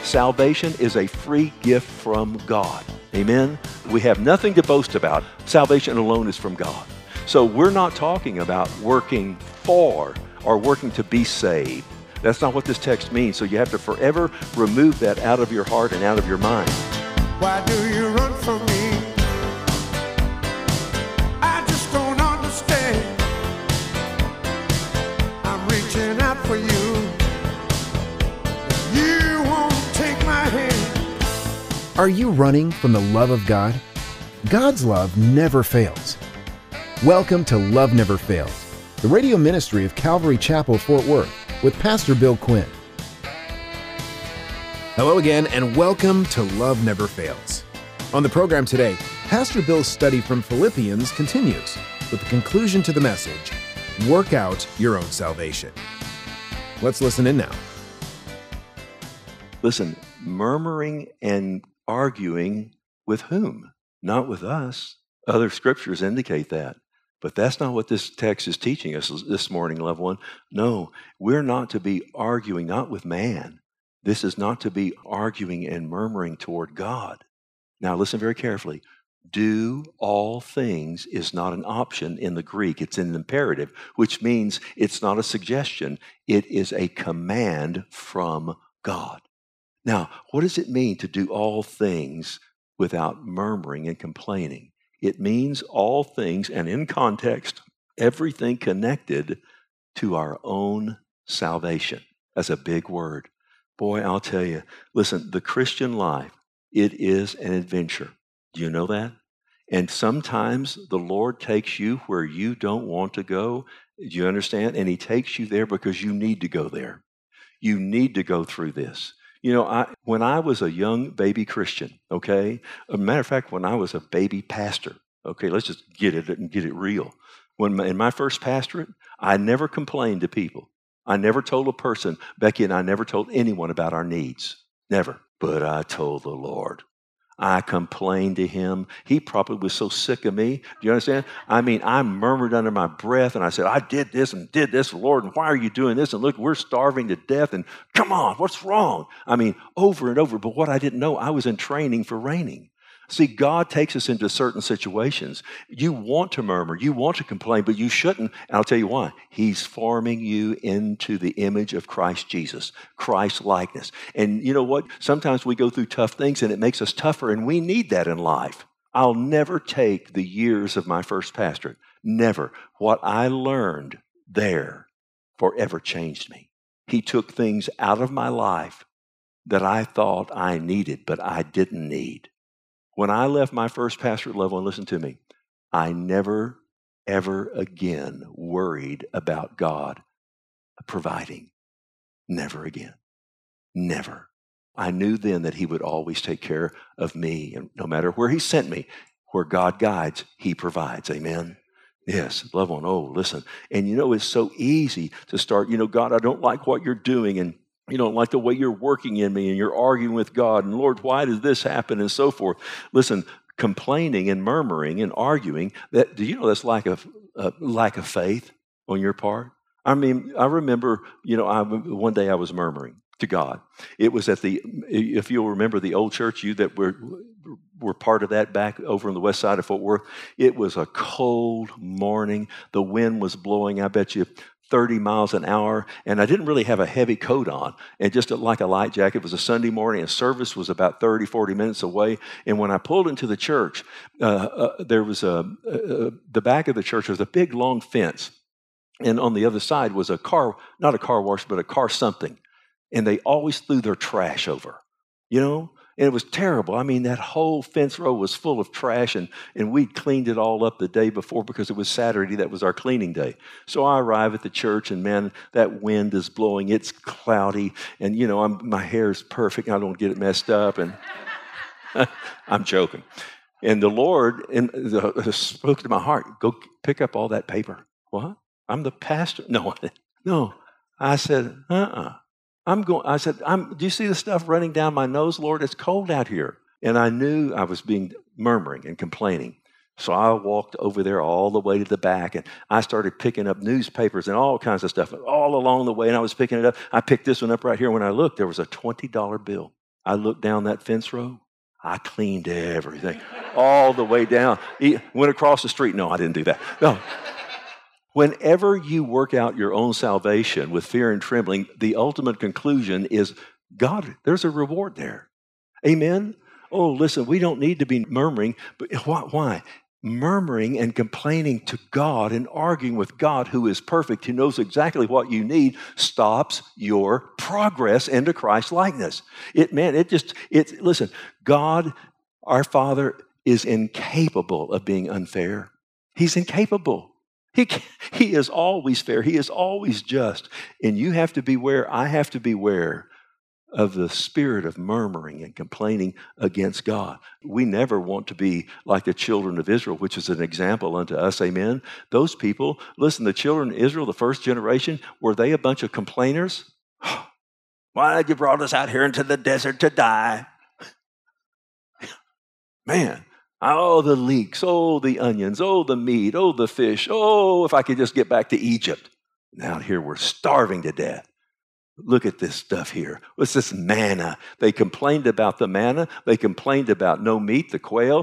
Salvation is a free gift from God. Amen? We have nothing to boast about. Salvation alone is from God. So we're not talking about working for or working to be saved. That's not what this text means. So you have to forever remove that out of your heart and out of your mind. Why do you run from me? I just don't understand. I'm reaching out for you. You won't take my hand. Are you running from the love of God? God's love never fails. Welcome to Love Never Fails, the radio ministry of Calvary Chapel, Fort Worth, with Pastor Bill Quinn. Hello again, and welcome to Love Never Fails. On the program today, Pastor Bill's study from Philippians continues with the conclusion to the message, Work Out Your Own Salvation. Let's listen in now. Listen, murmuring and arguing with whom? Not with us. Other scriptures indicate that. But that's not what this text is teaching us this morning, loved one. No, we're not to be arguing, not with man. This is not to be arguing and murmuring toward God. Now listen very carefully. Do all things is not an option in the Greek. It's an imperative, which means it's not a suggestion. It is a command from God. Now, what does it mean to do all things without murmuring and complaining? It means all things, and in context, everything connected to our own salvation. That's a big word. Boy, I'll tell you, listen, the Christian life, it is an adventure. Do you know that? And sometimes the Lord takes you where you don't want to go. Do you understand? And He takes you there because you need to go there. You need to go through this. You know, when I was a young baby Christian, okay, a matter of fact, when I was a baby pastor, okay, let's just get it real. In my first pastorate, I never complained to people. I never told a person, Becky and I never told anyone about our needs. Never. But I told the Lord. I complained to Him. He probably was so sick of me. Do you understand? I mean, I murmured under my breath and I said, I did this, Lord, and why are you doing this? And look, we're starving to death, and come on, what's wrong? I mean, over and over. But what I didn't know, I was in training for reigning. See, God takes us into certain situations. You want to murmur, you want to complain, but you shouldn't. And I'll tell you why. He's forming you into the image of Christ Jesus, Christ likeness. And you know what? Sometimes we go through tough things and it makes us tougher, and we need that in life. I'll never take the years of my first pastorate. Never. What I learned there forever changed me. He took things out of my life that I thought I needed, but I didn't need. When I left my first pastorate level, and listen to me, I never, ever again worried about God providing. Never again. Never. I knew then that He would always take care of me, and no matter where He sent me, where God guides, He provides. Amen? Yes, loved one. Oh, listen. And you know, it's so easy to start, God, I don't like what you're doing, and you don't like the way you're working in me, and you're arguing with God, and Lord, why does this happen, and so forth. Listen, complaining and murmuring and arguing, do you know that's lack of faith on your part? I mean, I remember, one day I was murmuring to God. It was if you'll remember the old church, you that were part of that back over on the west side of Fort Worth, it was a cold morning. The wind was blowing, I bet you, 30 miles an hour, and I didn't really have a heavy coat on, and just like a light jacket. It was a Sunday morning, and service was about 30, 40 minutes away, and when I pulled into the church, there was the back of the church was a big, long fence, and on the other side was a car, not a car wash, but a car something, and they always threw their trash over, and it was terrible. I mean, that whole fence row was full of trash, and we'd cleaned it all up the day before because it was Saturday. That was our cleaning day. So I arrive at the church, and man, that wind is blowing. It's cloudy, and my hair is perfect. I don't get it messed up, and I'm joking. And the Lord spoke to my heart. Go pick up all that paper. What? I'm the pastor. No. I said, do you see the stuff running down my nose, Lord? It's cold out here. And I knew I was murmuring and complaining. So I walked over there all the way to the back, and I started picking up newspapers and all kinds of stuff all along the way, and I was picking it up. I picked this one up right here. When I looked, there was a $20 bill. I looked down that fence row. I cleaned everything all the way down. Went across the street. No, I didn't do that. No. Whenever you work out your own salvation with fear and trembling, the ultimate conclusion is, God, there's a reward there. Amen? Oh, listen, we don't need to be murmuring. But why? Murmuring and complaining to God and arguing with God, who is perfect, who knows exactly what you need, stops your progress into Christ likeness. Listen, God, our Father, is incapable of being unfair. He's incapable. He is always fair. He is always just. And you have to beware, I have to beware of the spirit of murmuring and complaining against God. We never want to be like the children of Israel, which is an example unto us, amen? Those people, listen, the children of Israel, the first generation, were they a bunch of complainers? Why did you brought us out here into the desert to die? Man, oh, the leeks, oh, the onions, oh, the meat, oh, the fish, oh, if I could just get back to Egypt. Now here we're starving to death. Look at this stuff here. What's this manna? They complained about the manna. They complained about no meat, the quail.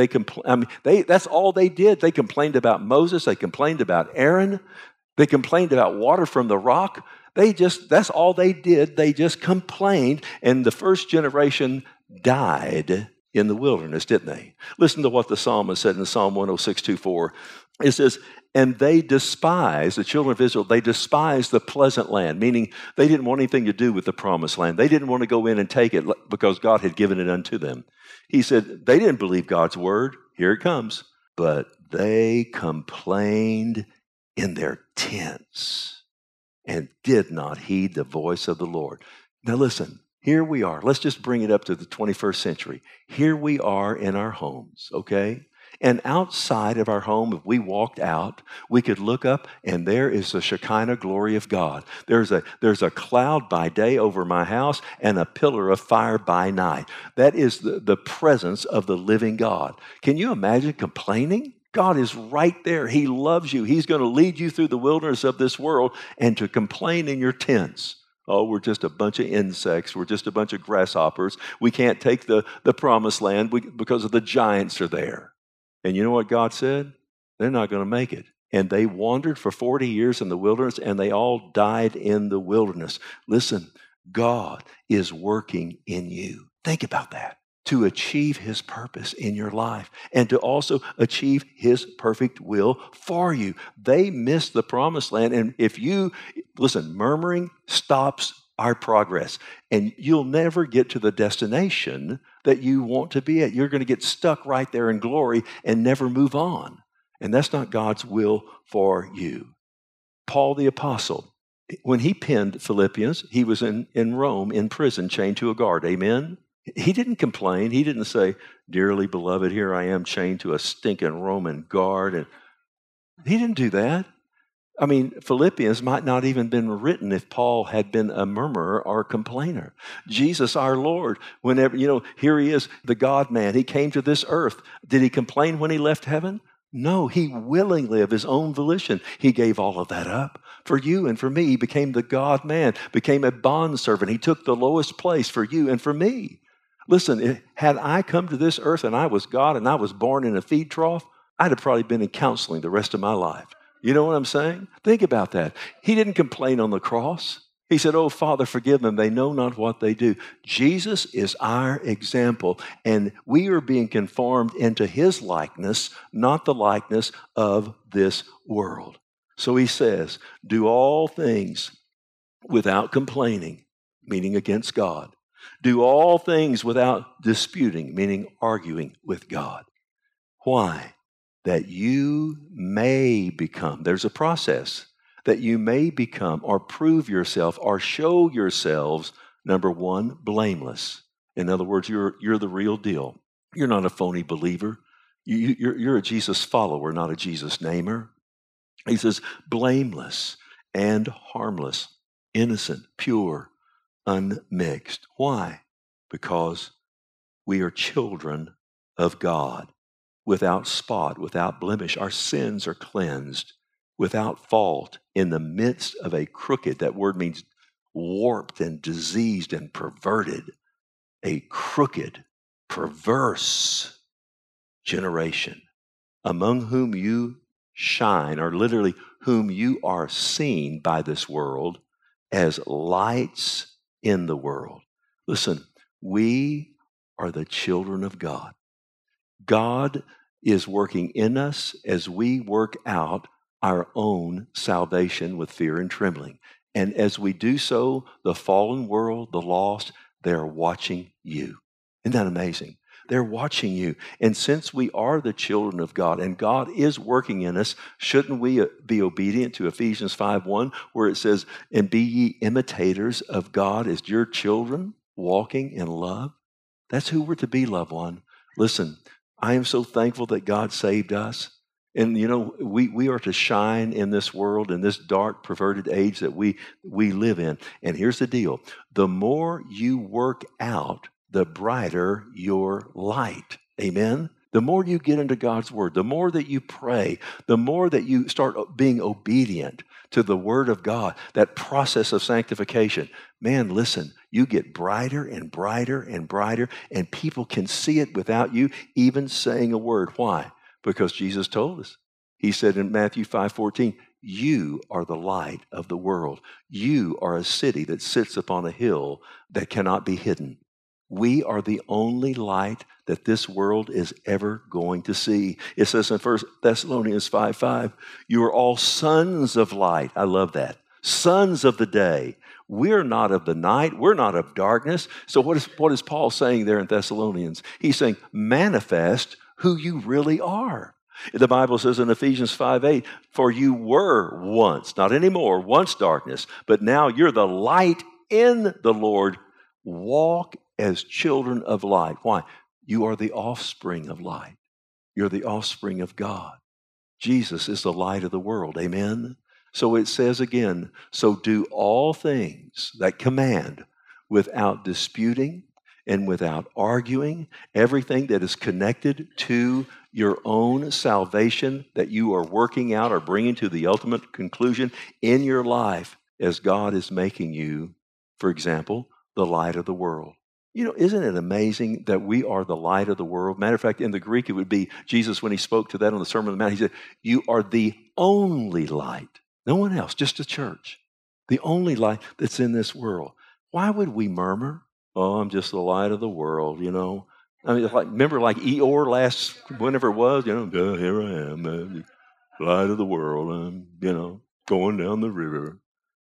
That's all they did. They complained about Moses. They complained about Aaron. They complained about water from the rock. That's all they did. They just complained, and the first generation died in the wilderness, didn't they? Listen to what the psalmist said in Psalm 106:2-4. It says, and they despised, the children of Israel, they despised the pleasant land, meaning they didn't want anything to do with the promised land. They didn't want to go in and take it because God had given it unto them. He said they didn't believe God's word. Here it comes. But they complained in their tents and did not heed the voice of the Lord. Now listen, here we are. Let's just bring it up to the 21st century. Here we are in our homes, okay? And outside of our home, if we walked out, we could look up and there is the Shekinah glory of God. There's a cloud by day over my house and a pillar of fire by night. That is the presence of the living God. Can you imagine complaining? God is right there. He loves you. He's going to lead you through the wilderness of this world, and to complain in your tents. Oh, we're just a bunch of insects. We're just a bunch of grasshoppers. We can't take the promised land because of the giants are there. And you know what God said? They're not going to make it. And they wandered for 40 years in the wilderness, and they all died in the wilderness. Listen, God is working in you. Think about that. To achieve his purpose in your life and to also achieve his perfect will for you. They missed the promised land. And murmuring stops our progress, and you'll never get to the destination that you want to be at. You're going to get stuck right there in glory and never move on. And that's not God's will for you. Paul the Apostle, when he penned Philippians, he was in Rome in prison, chained to a guard. Amen? He didn't complain. He didn't say, dearly beloved, here I am chained to a stinking Roman guard. And he didn't do that. I mean, Philippians might not even been written if Paul had been a murmurer or a complainer. Jesus, our Lord, whenever, here he is, the God-man. He came to this earth. Did he complain when he left heaven? No, he willingly, of his own volition, he gave all of that up. For you and for me, he became the God-man, became a bondservant. He took the lowest place for you and for me. Listen, had I come to this earth and I was God and I was born in a feed trough, I'd have probably been in counseling the rest of my life. You know what I'm saying? Think about that. He didn't complain on the cross. He said, oh, Father, forgive them. They know not what they do. Jesus is our example, and we are being conformed into his likeness, not the likeness of this world. So he says, do all things without complaining, meaning against God. Do all things without disputing, meaning arguing with God. Why? That you may become, there's a process, that you may become or prove yourself or show yourselves, number one, blameless. In other words, you're the real deal. You're not a phony believer. You're a Jesus follower, not a Jesus namer. He says, blameless and harmless, innocent, pure, unmixed. Why? Because we are children of God. Without spot, without blemish, our sins are cleansed, without fault, in the midst of a crooked, that word means warped and diseased and perverted a crooked, perverse generation, among whom you shine, or literally whom you are seen by this world as lights in the world. Listen, we are the children of God. God is working in us as we work out our own salvation with fear and trembling. And as we do so, the fallen world, the lost, they're watching you. Isn't that amazing? They're watching you. And since we are the children of God and God is working in us, shouldn't we be obedient to Ephesians 5:1, where it says, and be ye imitators of God as your children, walking in love? That's who we're to be, loved one. Listen, I am so thankful that God saved us. And, we are to shine in this world, in this dark, perverted age that we live in. And here's the deal. The more you work out, the brighter your light. Amen? The more you get into God's Word, the more that you pray, the more that you start being obedient to the Word of God, that process of sanctification. Man, listen, you get brighter and brighter and brighter, and people can see it without you even saying a word. Why? Because Jesus told us. He said in Matthew 5:14, you are the light of the world. You are a city that sits upon a hill that cannot be hidden. We are the only light that this world is ever going to see. It says in 1 Thessalonians 5:5, you are all sons of light. I love that. Sons of the day. We're not of the night. We're not of darkness. So what is Paul saying there in Thessalonians? He's saying, manifest who you really are. The Bible says in Ephesians 5:8, for you were once, not anymore, once darkness, but now you're the light in the Lord. Walk as children of light. Why? You are the offspring of light. You're the offspring of God. Jesus is the light of the world. Amen? So it says again, so do all things that command without disputing and without arguing. Everything that is connected to your own salvation that you are working out or bringing to the ultimate conclusion in your life as God is making you, for example, the light of the world. Isn't it amazing that we are the light of the world? Matter of fact, in the Greek, it would be Jesus when he spoke to that on the Sermon on the Mount. He said, you are the only light. No one else, just the church. The only light that's in this world. Why would we murmur? Oh, I'm just the light of the world, I mean, remember like Eeyore last, whenever it was, here I am, the light of the world. I'm, going down the river.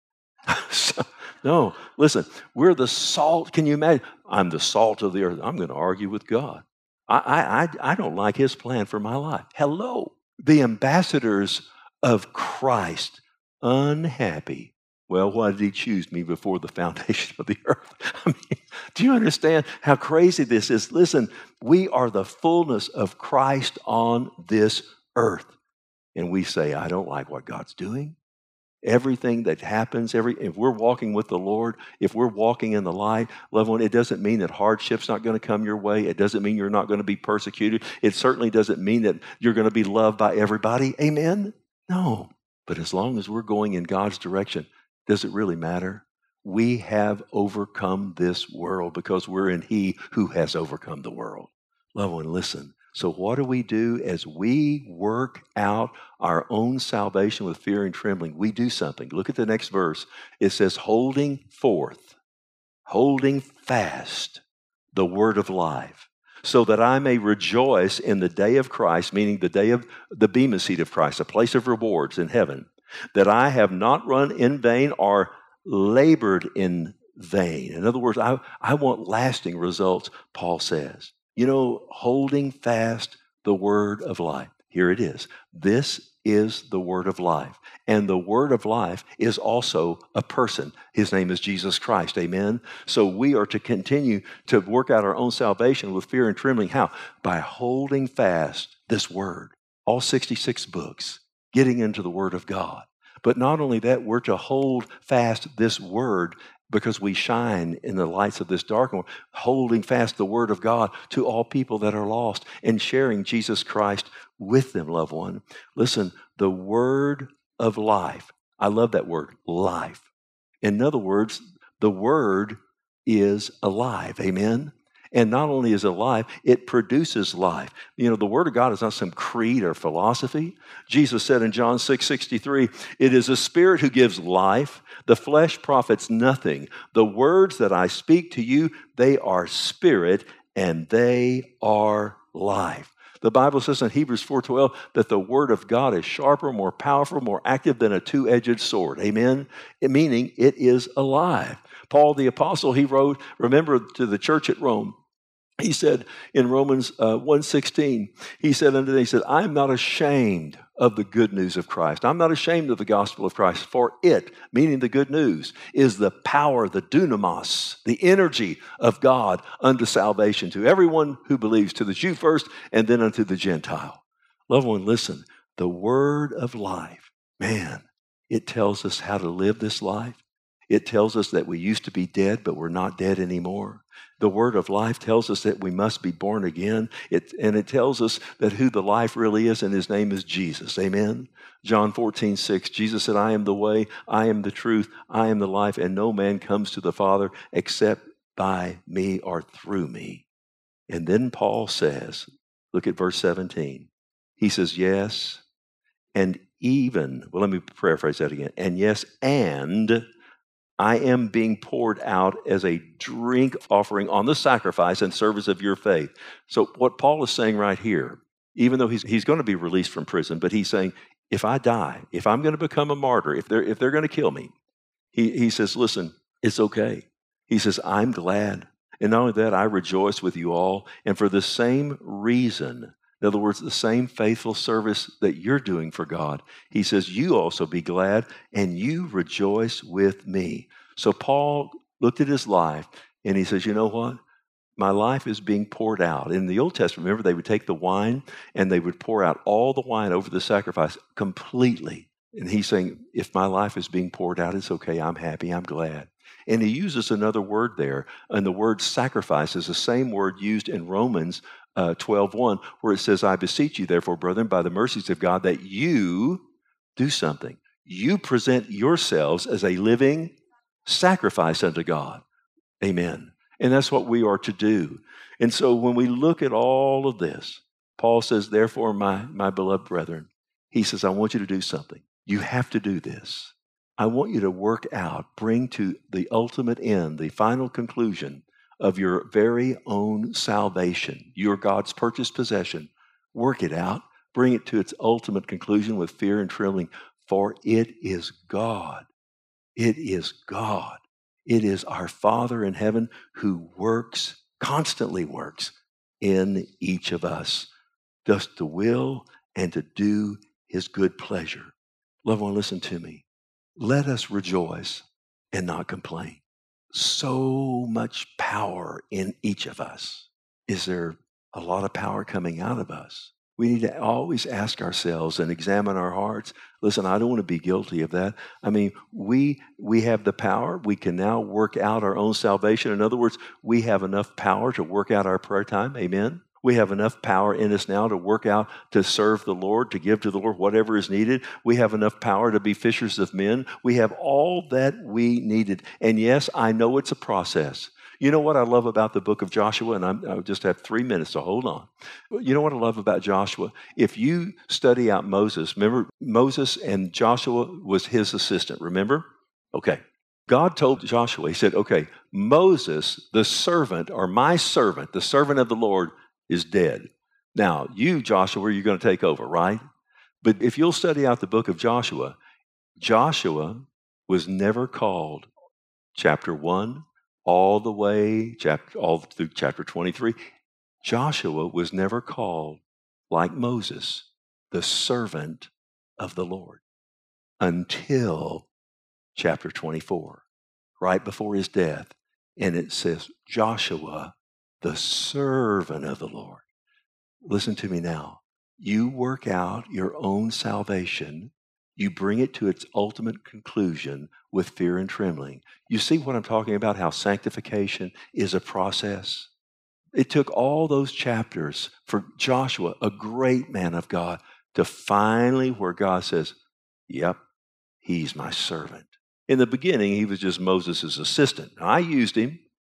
No, listen, we're the salt. Can you imagine? I'm the salt of the earth. I'm going to argue with God. I don't like his plan for my life. Hello. The ambassadors of Christ, unhappy. Well, why did he choose me before the foundation of the earth? I mean, do you understand how crazy this is? Listen, we are the fullness of Christ on this earth. And we say, I don't like what God's doing. Everything that happens, if we're walking with the Lord, if we're walking in the light, loved one, it doesn't mean that hardship's not going to come your way. It doesn't mean you're not going to be persecuted. It certainly doesn't mean that you're going to be loved by everybody. Amen? No. But as long as we're going in God's direction, does it really matter? We have overcome this world because we're in He who has overcome the world. Loved one, listen. So what do we do as we work out our own salvation with fear and trembling? We do something. Look at the next verse. It says, holding fast the word of life, so that I may rejoice in the day of Christ, meaning the day of the bema seat of Christ, a place of rewards in heaven, that I have not run in vain or labored in vain. In other words, I want lasting results, Paul says. Holding fast the word of life. Here it is. This is the word of life. And the word of life is also a person. His name is Jesus Christ. Amen? So we are to continue to work out our own salvation with fear and trembling. How? By holding fast this word. All 66 books. Getting into the word of God. But not only that, we're to hold fast this word because we shine in the lights of this dark world, holding fast the word of God to all people that are lost and sharing Jesus Christ with them, loved one. Listen, the word of life. I love that word, life. In other words, the word is alive. Amen? And not only is it alive, it produces life. You know, the Word of God is not some creed or philosophy. Jesus said in John 6:63, it is the Spirit who gives life. The flesh profits nothing. The words that I speak to you, they are spirit and they are life. The Bible says in Hebrews 4:12 that the Word of God is sharper, more powerful, more active than a two-edged sword. Amen? Meaning it is alive. Paul the Apostle, he wrote, remember, to the church at Rome, he said in Romans 1:16, he said unto them, he said, I am not ashamed of the good news of Christ. I'm not ashamed of the gospel of Christ, for it, meaning the good news, is the power, the dunamis, the energy of God unto salvation to everyone who believes, to the Jew first and then unto the Gentile. Loved one, listen, the word of life, man, it tells us how to live this life. It tells us that we used to be dead, but we're not dead anymore. The word of life tells us that we must be born again. And it tells us that who the life really is, and his name is Jesus. Amen? John 14:6, Jesus said, I am the way, I am the truth, I am the life, and no man comes to the Father except by me or through me. And then Paul says, look at verse 17. He says, yes, and even, well, let me paraphrase that again. And yes, and I am being poured out as a drink offering on the sacrifice and service of your faith. So what Paul is saying right here, even though he's going to be released from prison, but he's saying, if I die, if I'm going to become a martyr, if they're going to kill me, he says, listen, it's okay. He says, I'm glad. And not only that, I rejoice with you all. And for the same reason, in other words, the same faithful service that you're doing for God, he says, you also be glad and you rejoice with me. So Paul looked at his life and he says, you know what? My life is being poured out. In the Old Testament, remember, they would take the wine and they would pour out all the wine over the sacrifice completely. And he's saying, if my life is being poured out, it's okay. I'm happy. I'm glad. And he uses another word there. And the word sacrifice is the same word used in Romans 12:1, where it says, I beseech you, therefore, brethren, by the mercies of God, that you do something. You present yourselves as a living sacrifice unto God. Amen. And that's what we are to do. And so when we look at all of this, Paul says, therefore, my beloved brethren, he says, I want you to do something. You have to do this. I want you to work out, bring to the ultimate end, the final conclusion of your very own salvation, your God's purchased possession. Work it out, bring it to its ultimate conclusion with fear and trembling, for it is God. It is God. It is our Father in heaven who works, constantly works in each of us, just to will and to do his good pleasure. Loved one, listen to me. Let us rejoice and not complain. So much power in each of us. Is there a lot of power coming out of us? We need to always ask ourselves and examine our hearts. Listen, I don't want to be guilty of that. I mean, we have the power. We can now work out our own salvation. In other words, we have enough power to work out our prayer time. Amen? We have enough power in us now to work out, to serve the Lord, to give to the Lord whatever is needed. We have enough power to be fishers of men. We have all that we needed. And yes, I know it's a process. You know what I love about the book of Joshua? And I just have 3 minutes, so hold on. You know what I love about Joshua? If you study out Moses, remember Moses and Joshua was his assistant, remember? Okay. God told Joshua, he said, okay, Moses, the servant, or my servant, the servant of the Lord, is dead. Now, you, Joshua, you're going to take over, right? But if you'll study out the book of Joshua, Joshua was never called, chapter 1, all the way, all through chapter 23. Joshua was never called, like Moses, the servant of the Lord, until chapter 24, right before his death. And it says, Joshua, the servant of the Lord. Listen to me now. You work out your own salvation. You bring it to its ultimate conclusion with fear and trembling. You see what I'm talking about, how sanctification is a process? It took all those chapters for Joshua, a great man of God, to finally where God says, yep, he's my servant. In the beginning, he was just Moses' assistant. Now, I used him.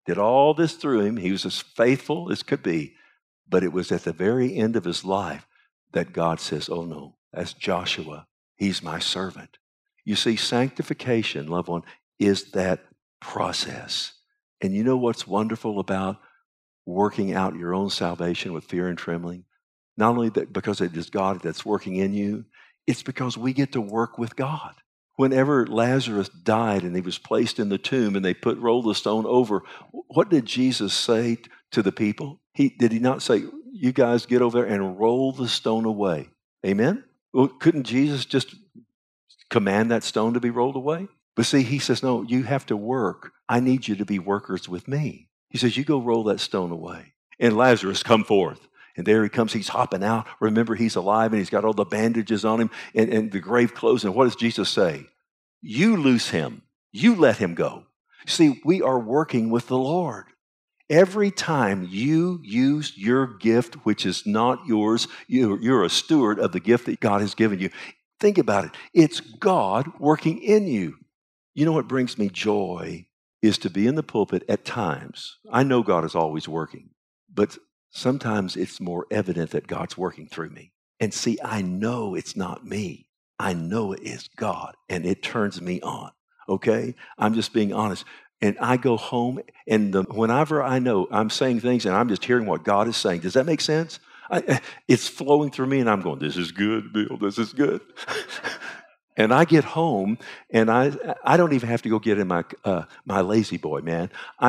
did all this through him. He was as faithful as could be. But it was at the very end of his life that God says, oh no, that's Joshua. He's my servant. You see, sanctification, loved one, is that process. And you know what's wonderful about working out your own salvation with fear and trembling? Not only that because it is God that's working in you, it's because we get to work with God. Whenever Lazarus died and he was placed in the tomb and they rolled the stone over, what did Jesus say to the people? Did he not say, you guys get over there and roll the stone away? Amen? Well, couldn't Jesus just command that stone to be rolled away? But see, he says, no, you have to work. I need you to be workers with me. He says, you go roll that stone away. And Lazarus, come forth. And there he comes, he's hopping out. Remember, he's alive and he's got all the bandages on him and the grave clothes. And what does Jesus say? You loose him. You let him go. See, we are working with the Lord. Every time you use your gift, which is not yours, you're a steward of the gift that God has given you. Think about it. It's God working in you. You know what brings me joy is to be in the pulpit at times. I know God is always working, but sometimes it's more evident that God's working through me. And see, I know it's not me. I know it is God, and it turns me on, okay? I'm just being honest. And I go home, and whenever I know I'm saying things, and I'm just hearing what God is saying. Does that make sense? It's flowing through me, and I'm going, this is good, Bill, this is good. And I get home, and I don't even have to go get in my lazy boy, man. I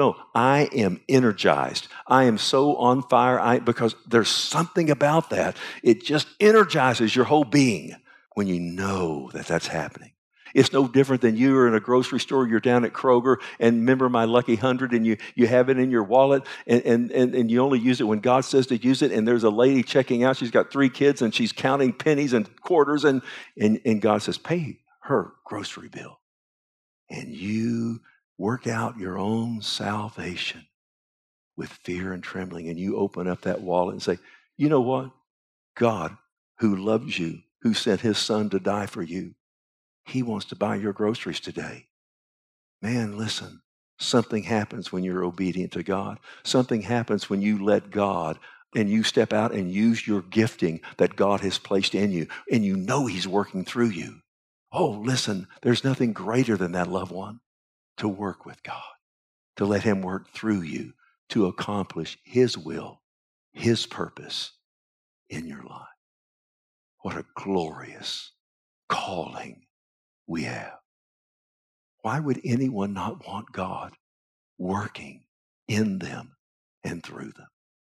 am energized. I am so on fire because there's something about that. It just energizes your whole being when you know that that's happening. It's no different than you are in a grocery store, you're down at Kroger, and remember my lucky 100, and you have it in your wallet, and you only use it when God says to use it, and there's a lady checking out, she's got 3 kids, and she's counting pennies and quarters, and God says, pay her grocery bill. And you work out your own salvation with fear and trembling, and you open up that wallet and say, you know what? God, who loves you, who sent his son to die for you, he wants to buy your groceries today. Man, listen, something happens when you're obedient to God. Something happens when you let God and you step out and use your gifting that God has placed in you, and you know he's working through you. Oh, listen, there's nothing greater than that, loved one, to work with God, to let him work through you to accomplish his will, his purpose in your life. What a glorious calling we have. Why would anyone not want God working in them and through them?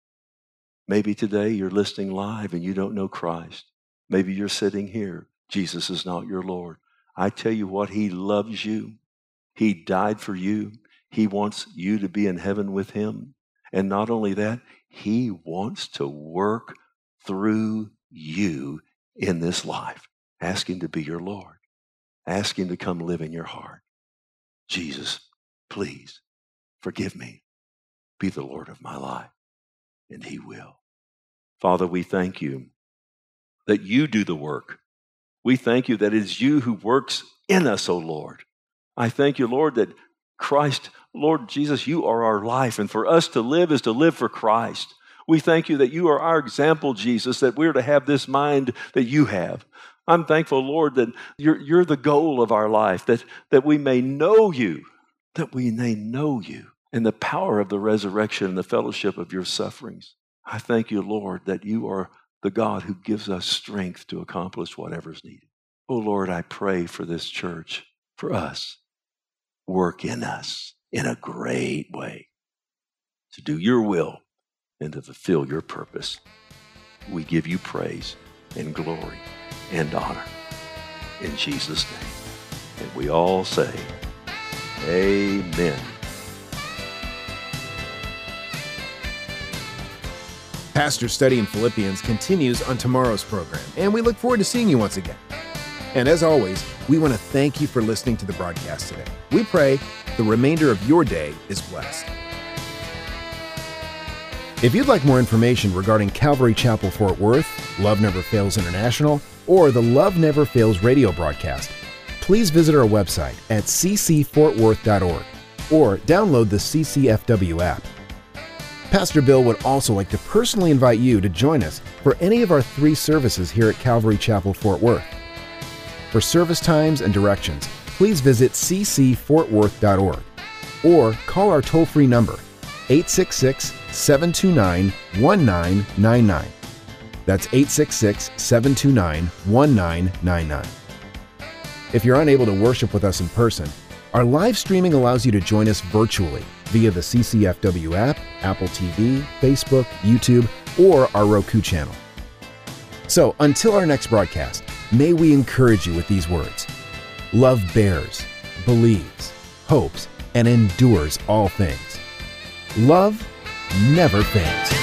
Maybe today you're listening live and you don't know Christ. Maybe you're sitting here. Jesus is not your Lord. I tell you what, he loves you. He died for you. He wants you to be in heaven with him. And not only that, he wants to work through you in this life. Ask him to be your Lord. Ask him to come live in your heart. Jesus, please forgive me. Be the Lord of my life. And he will. Father, we thank you that you do the work. We thank you that it is you who works in us, O Lord. I thank you, Lord, that Christ, Lord Jesus, you are our life. And for us to live is to live for Christ. We thank you that you are our example, Jesus, that we're to have this mind that you have. I'm thankful, Lord, that you're the goal of our life, that we may know you, and the power of the resurrection and the fellowship of your sufferings. I thank you, Lord, that you are the God who gives us strength to accomplish whatever's needed. Oh, Lord, I pray for this church, for us. Work in us in a great way to do your will and to fulfill your purpose. We give you praise and glory and honor in Jesus' name. And we all say, amen. Pastor's study in Philippians continues on tomorrow's program, and we look forward to seeing you once again. And as always, we want to thank you for listening to the broadcast today. We pray the remainder of your day is blessed. If you'd like more information regarding Calvary Chapel Fort Worth, Love Never Fails International, or the Love Never Fails radio broadcast, please visit our website at ccfortworth.org. or download the CCFW app. Pastor Bill would also like to personally invite you to join us for any of our 3 services here at Calvary Chapel, Fort Worth. For service times and directions, please visit ccfortworth.org or call our toll-free number, 866-729-1999. That's 866-729-1999. If you're unable to worship with us in person, our live streaming allows you to join us virtually via the CCFW app, Apple TV, Facebook, YouTube, or our Roku channel. So until our next broadcast, may we encourage you with these words. Love bears, believes, hopes, and endures all things. Love never fails.